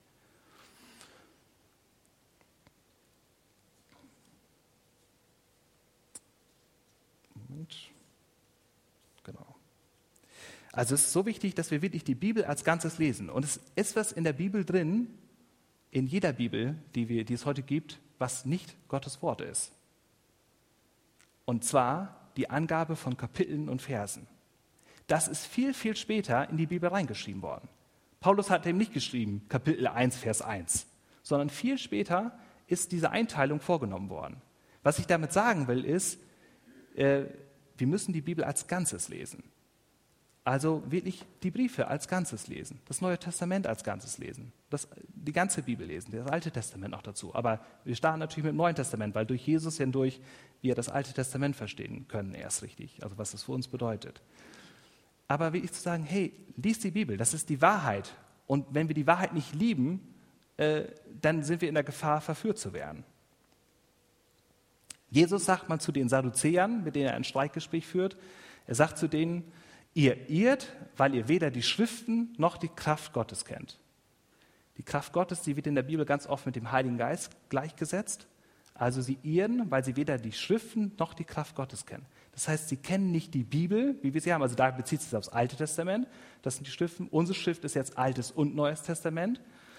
Genau. Also es ist so wichtig, dass wir wirklich die Bibel als Ganzes lesen. Und es ist was in der Bibel drin, in jeder Bibel, die es heute gibt, was nicht Gottes Wort ist. Und zwar die Angabe von Kapiteln und Versen. Das ist viel, viel später in die Bibel reingeschrieben worden. Paulus hat eben nicht geschrieben, Kapitel 1, Vers 1, sondern viel später ist diese Einteilung vorgenommen worden. Was ich damit sagen will, ist, wir müssen die Bibel als Ganzes lesen. Also wirklich die Briefe als Ganzes lesen, das Neue Testament als Ganzes lesen, die ganze Bibel lesen, das Alte Testament noch dazu. Aber wir starten natürlich mit dem Neuen Testament, weil durch Jesus hindurch wir das Alte Testament verstehen können erst richtig, also was das für uns bedeutet. Aber wirklich zu sagen, hey, lies die Bibel, das ist die Wahrheit. Und wenn wir die Wahrheit nicht lieben, dann sind wir in der Gefahr, verführt zu werden. Jesus sagt mal zu den Sadduzäern, mit denen er ein Streitgespräch führt, er sagt zu denen, ihr irrt, weil ihr weder die Schriften noch die Kraft Gottes kennt. Die Kraft Gottes, die wird in der Bibel ganz oft mit dem Heiligen Geist gleichgesetzt. Also sie irren, weil sie weder die Schriften noch die Kraft Gottes kennen. Das heißt, sie kennen nicht die Bibel, wie wir sie haben. Also da bezieht es sich aufs Alte Testament. Das sind die Schriften. Unsere Schrift ist jetzt Altes und Neues Testament.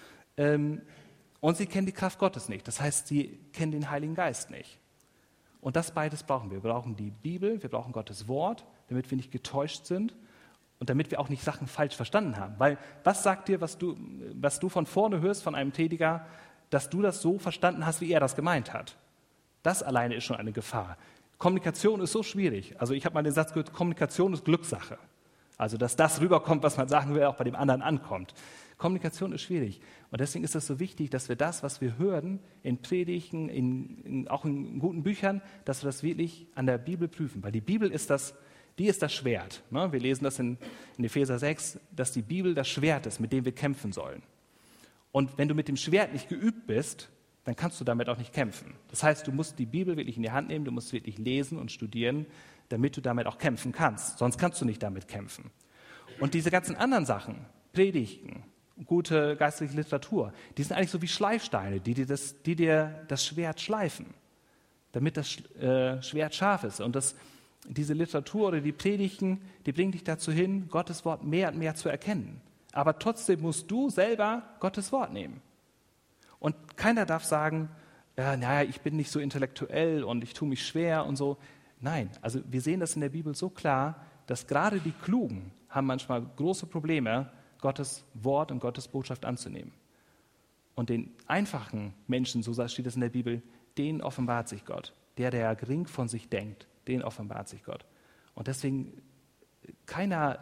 Und sie kennen die Kraft Gottes nicht. Das heißt, sie kennen den Heiligen Geist nicht. Und das beides brauchen wir. Wir brauchen die Bibel, wir brauchen Gottes Wort, damit wir nicht getäuscht sind und damit wir auch nicht Sachen falsch verstanden haben. Weil was sagt dir, was du von vorne hörst von einem Prediger, dass du das so verstanden hast, wie er das gemeint hat? Das alleine ist schon eine Gefahr. Kommunikation ist so schwierig. Also ich habe mal den Satz gehört, Kommunikation ist Glückssache. Also dass das rüberkommt, was man sagen will, auch bei dem anderen ankommt. Kommunikation ist schwierig. Und deswegen ist es so wichtig, dass wir das, was wir hören, in Predigten, auch in guten Büchern, dass wir das wirklich an der Bibel prüfen. Weil die Bibel ist das Schwert. Ne? Wir lesen das in Epheser 6, dass die Bibel das Schwert ist, mit dem wir kämpfen sollen. Und wenn du mit dem Schwert nicht geübt bist, dann kannst du damit auch nicht kämpfen. Das heißt, du musst die Bibel wirklich in die Hand nehmen, du musst wirklich lesen und studieren, damit du damit auch kämpfen kannst. Sonst kannst du nicht damit kämpfen. Und diese ganzen anderen Sachen, Predigten, gute geistliche Literatur, die sind eigentlich so wie Schleifsteine, die dir das Schwert schleifen, damit das Schwert scharf ist. Und diese Literatur oder die Predigten, die bringen dich dazu hin, Gottes Wort mehr und mehr zu erkennen. Aber trotzdem musst du selber Gottes Wort nehmen. Und keiner darf sagen, ich bin nicht so intellektuell und ich tue mich schwer und so. Nein, also wir sehen das in der Bibel so klar, dass gerade die Klugen haben manchmal große Probleme, Gottes Wort und Gottes Botschaft anzunehmen. Und den einfachen Menschen, so steht es in der Bibel, denen offenbart sich Gott. Der gering von sich denkt, denen offenbart sich Gott. Und deswegen keiner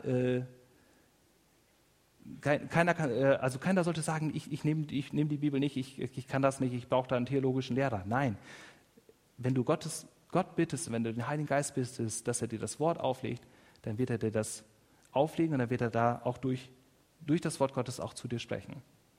sollte sagen, ich nehm die Bibel nicht, ich kann das nicht, ich brauche da einen theologischen Lehrer. Nein, wenn du Gott bittest, wenn du den Heiligen Geist bittest, dass er dir das Wort auflegt, dann wird er dir das auflegen und dann wird er da auch durch das Wort Gottes auch zu dir sprechen.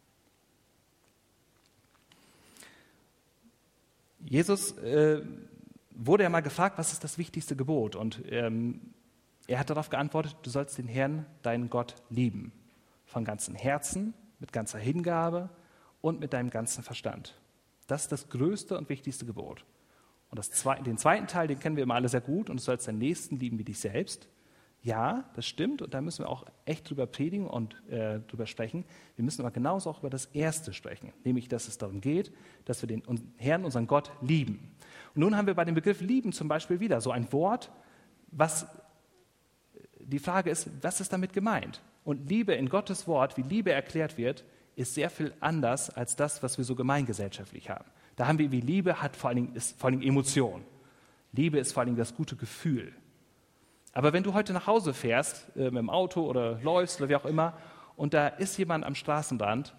Jesus wurde ja mal gefragt, was ist das wichtigste Gebot? Und er hat darauf geantwortet, du sollst den Herrn, deinen Gott, lieben. Von ganzem Herzen, mit ganzer Hingabe und mit deinem ganzen Verstand. Das ist das größte und wichtigste Gebot. Und den zweiten Teil, den kennen wir immer alle sehr gut, und du sollst deinen Nächsten lieben wie dich selbst. Ja, das stimmt, und da müssen wir auch echt drüber predigen und drüber sprechen. Wir müssen aber genauso auch über das Erste sprechen, nämlich, dass es darum geht, dass wir den Herrn, unseren Gott, lieben. Und nun haben wir bei dem Begriff lieben zum Beispiel wieder so ein Wort, was die Frage ist, was ist damit gemeint? Und Liebe in Gottes Wort, wie Liebe erklärt wird, ist sehr viel anders als das, was wir so gemeingesellschaftlich haben. Da haben wir, wie Liebe ist vor allem Emotion. Liebe ist vor allem das gute Gefühl. Aber wenn du heute nach Hause fährst, mit dem Auto oder läufst oder wie auch immer, und da ist jemand am Straßenrand,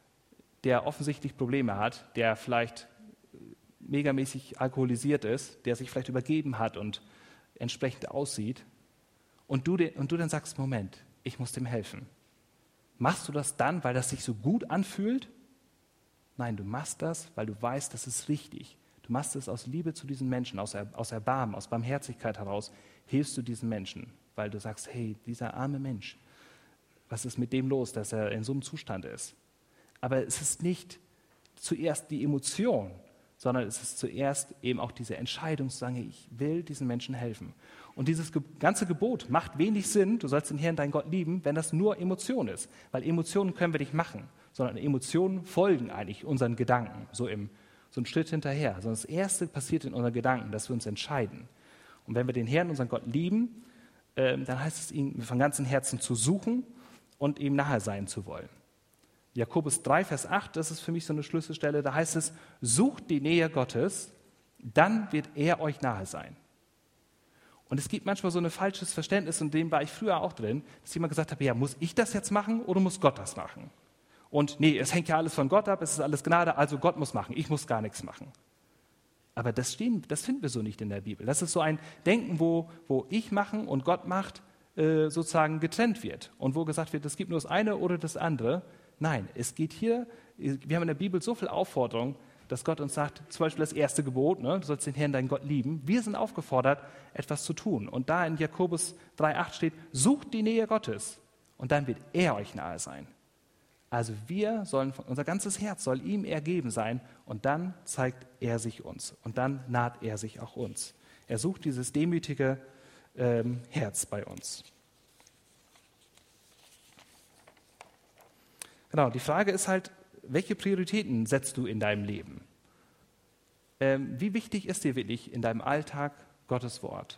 der offensichtlich Probleme hat, der vielleicht megamäßig alkoholisiert ist, der sich vielleicht übergeben hat und entsprechend aussieht, und du dann sagst, Moment, ich muss dem helfen. Machst du das dann, weil das sich so gut anfühlt? Nein, du machst das, weil du weißt, das ist richtig. Du machst es aus Liebe zu diesen Menschen, aus Erbarmen, aus Barmherzigkeit heraus, hilfst du diesen Menschen, weil du sagst, hey, dieser arme Mensch, was ist mit dem los, dass er in so einem Zustand ist? Aber es ist nicht zuerst die Emotion, sondern es ist zuerst eben auch diese Entscheidung zu sagen, ich will diesen Menschen helfen. Und dieses ganze Gebot macht wenig Sinn, du sollst den Herrn, deinen Gott lieben, wenn das nur Emotion ist. Weil Emotionen können wir nicht machen, sondern Emotionen folgen eigentlich unseren Gedanken, so einen Schritt hinterher. Sondern das Erste passiert in unseren Gedanken, dass wir uns entscheiden. Und wenn wir den Herrn, unseren Gott lieben, dann heißt es, ihn von ganzem Herzen zu suchen und ihm nahe sein zu wollen. Jakobus 3, Vers 8, das ist für mich so eine Schlüsselstelle, da heißt es, sucht die Nähe Gottes, dann wird er euch nahe sein. Und es gibt manchmal so ein falsches Verständnis, und dem war ich früher auch drin, dass jemand gesagt hat, ja, muss ich das jetzt machen oder muss Gott das machen? Und nee, es hängt ja alles von Gott ab, es ist alles Gnade, also Gott muss machen, ich muss gar nichts machen. Aber das finden wir so nicht in der Bibel. Das ist so ein Denken, wo ich machen und Gott macht, sozusagen getrennt wird. Und wo gesagt wird, es gibt nur das eine oder das andere. Nein, es geht hier, wir haben in der Bibel so viel Aufforderung, dass Gott uns sagt, zum Beispiel das erste Gebot, du sollst den Herrn, deinen Gott lieben. Wir sind aufgefordert, etwas zu tun. Und da in Jakobus 3,8 steht, sucht die Nähe Gottes und dann wird er euch nahe sein. Also unser ganzes Herz soll ihm ergeben sein und dann zeigt er sich uns und dann naht er sich auch uns. Er sucht dieses demütige Herz bei uns. Genau, die Frage ist halt, welche Prioritäten setzt du in deinem Leben? Wie wichtig ist dir wirklich in deinem Alltag Gottes Wort?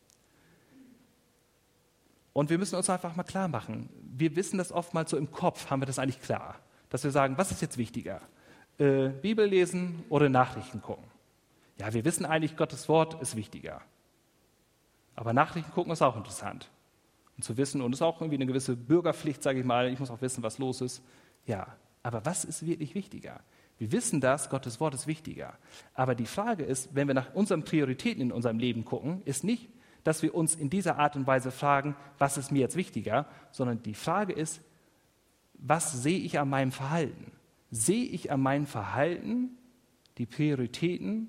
Und wir müssen uns einfach mal klar machen, wir wissen das oftmals so im Kopf, haben wir das eigentlich klar, dass wir sagen, was ist jetzt wichtiger? Bibel lesen oder Nachrichten gucken? Ja, wir wissen eigentlich, Gottes Wort ist wichtiger. Aber Nachrichten gucken ist auch interessant. Und zu wissen, und es ist auch irgendwie eine gewisse Bürgerpflicht, sage ich mal, ich muss auch wissen, was los ist. Ja, aber was ist wirklich wichtiger? Wir wissen das, Gottes Wort ist wichtiger. Aber die Frage ist, wenn wir nach unseren Prioritäten in unserem Leben gucken, ist nicht, dass wir uns in dieser Art und Weise fragen, was ist mir jetzt wichtiger, sondern die Frage ist, was sehe ich an meinem Verhalten? Sehe ich an meinem Verhalten die Prioritäten,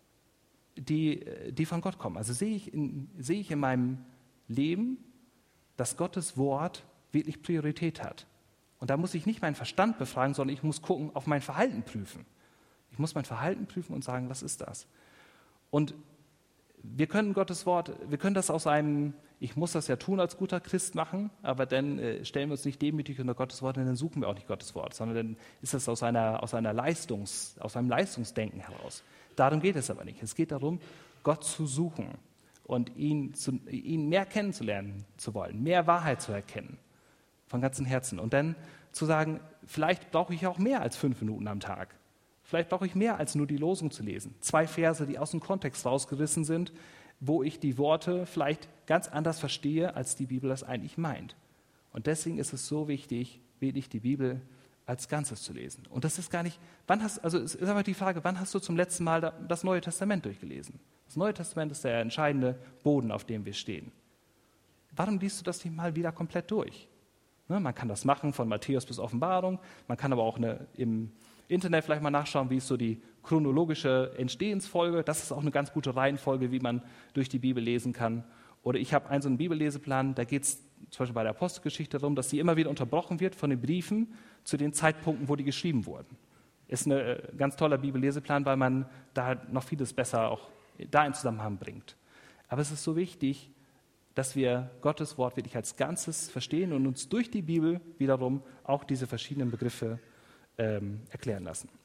die von Gott kommen? Also sehe ich in meinem Leben, dass Gottes Wort wirklich Priorität hat? Und da muss ich nicht meinen Verstand befragen, sondern ich muss gucken, auf mein Verhalten prüfen. Ich muss mein Verhalten prüfen und sagen, was ist das? Und wir können Gottes Wort, wir können das aus einem, ich muss das ja tun als guter Christ machen, aber dann stellen wir uns nicht demütig unter Gottes Wort und dann suchen wir auch nicht Gottes Wort, sondern dann ist das aus einem Leistungsdenken heraus. Darum geht es aber nicht. Es geht darum, Gott zu suchen und ihn mehr kennenzulernen zu wollen, mehr Wahrheit zu erkennen, von ganzem Herzen. Und dann zu sagen, vielleicht brauche ich auch mehr als 5 Minuten am Tag. Vielleicht brauche ich mehr als nur die Losung zu lesen. 2 Verse, die aus dem Kontext rausgerissen sind, wo ich die Worte vielleicht ganz anders verstehe, als die Bibel das eigentlich meint. Und deswegen ist es so wichtig, wirklich die Bibel als Ganzes zu lesen. Und das ist gar nicht, es ist aber die Frage, wann hast du zum letzten Mal das Neue Testament durchgelesen? Das Neue Testament ist der entscheidende Boden, auf dem wir stehen. Warum liest du das nicht mal wieder komplett durch? Man kann das machen von Matthäus bis Offenbarung, man kann aber auch im Internet vielleicht mal nachschauen, wie ist so die chronologische Entstehensfolge. Das ist auch eine ganz gute Reihenfolge, wie man durch die Bibel lesen kann. Oder ich habe so einen Bibelleseplan, da geht es zum Beispiel bei der Apostelgeschichte darum, dass sie immer wieder unterbrochen wird von den Briefen zu den Zeitpunkten, wo die geschrieben wurden. Ist ein ganz toller Bibelleseplan, weil man da noch vieles besser auch da in Zusammenhang bringt. Aber es ist so wichtig, dass wir Gottes Wort wirklich als Ganzes verstehen und uns durch die Bibel wiederum auch diese verschiedenen Begriffe erklären lassen.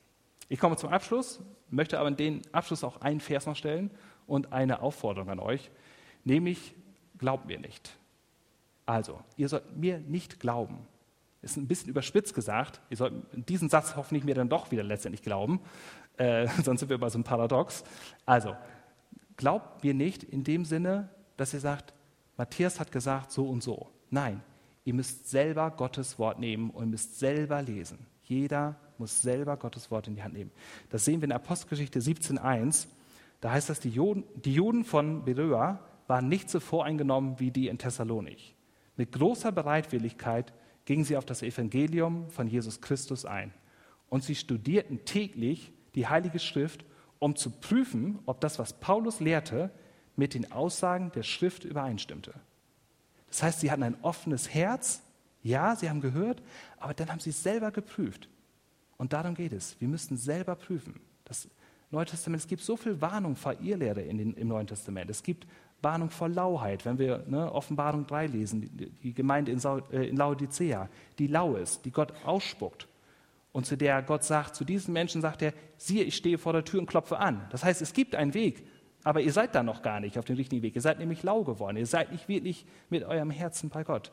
Ich komme zum Abschluss, möchte aber in den Abschluss auch einen Vers noch stellen und eine Aufforderung an euch, nämlich glaubt mir nicht. Also, ihr sollt mir nicht glauben. Ist ein bisschen überspitzt gesagt. Ihr sollt diesen Satz hoffentlich mir dann doch wieder letztendlich glauben, sonst sind wir bei so einem Paradox. Also, glaubt mir nicht in dem Sinne, dass ihr sagt, Matthias hat gesagt so und so. Nein, ihr müsst selber Gottes Wort nehmen und müsst selber lesen. Jeder muss selber Gottes Wort in die Hand nehmen. Das sehen wir in Apostelgeschichte 17,1. Da heißt das, die Juden von Beröa waren nicht so voreingenommen wie die in Thessalonich. Mit großer Bereitwilligkeit gingen sie auf das Evangelium von Jesus Christus ein. Und sie studierten täglich die Heilige Schrift, um zu prüfen, ob das, was Paulus lehrte, mit den Aussagen der Schrift übereinstimmte. Das heißt, sie hatten ein offenes Herz, ja, sie haben gehört, aber dann haben sie es selber geprüft. Und darum geht es. Wir müssen selber prüfen. Das Neue Testament, es gibt so viel Warnung vor Irrlehre im Neuen Testament. Es gibt Warnung vor Lauheit, wenn wir Offenbarung 3 lesen, die Gemeinde in Laodicea, die lau ist, die Gott ausspuckt. Und zu der Gott sagt, zu diesen Menschen sagt er, siehe, ich stehe vor der Tür und klopfe an. Das heißt, es gibt einen Weg, aber ihr seid da noch gar nicht auf dem richtigen Weg. Ihr seid nämlich lau geworden. Ihr seid nicht wirklich mit eurem Herzen bei Gott.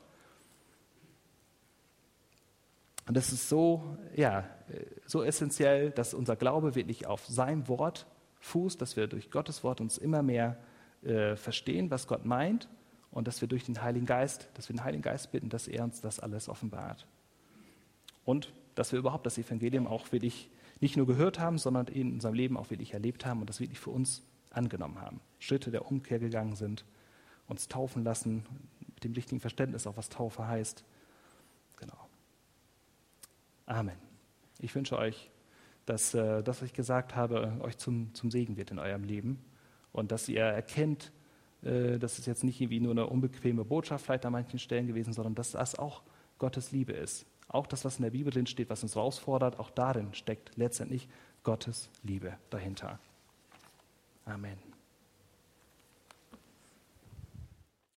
Und das ist so essentiell, dass unser Glaube wirklich auf sein Wort fußt, dass wir durch Gottes Wort uns immer mehr verstehen, was Gott meint und dass wir durch den Heiligen Geist, bitten, dass er uns das alles offenbart. Und dass wir überhaupt das Evangelium auch wirklich nicht nur gehört haben, sondern in unserem Leben auch wirklich erlebt haben und das wirklich für uns angenommen haben. Schritte der Umkehr gegangen sind, uns taufen lassen, mit dem richtigen Verständnis auch, was Taufe heißt. Genau. Amen. Ich wünsche euch, dass das, was ich gesagt habe, euch zum Segen wird in eurem Leben und dass ihr erkennt, dass es jetzt nicht irgendwie nur eine unbequeme Botschaft vielleicht an manchen Stellen gewesen, sondern dass das auch Gottes Liebe ist. Auch das, was in der Bibel drin steht, was uns herausfordert, auch darin steckt letztendlich Gottes Liebe dahinter. Amen.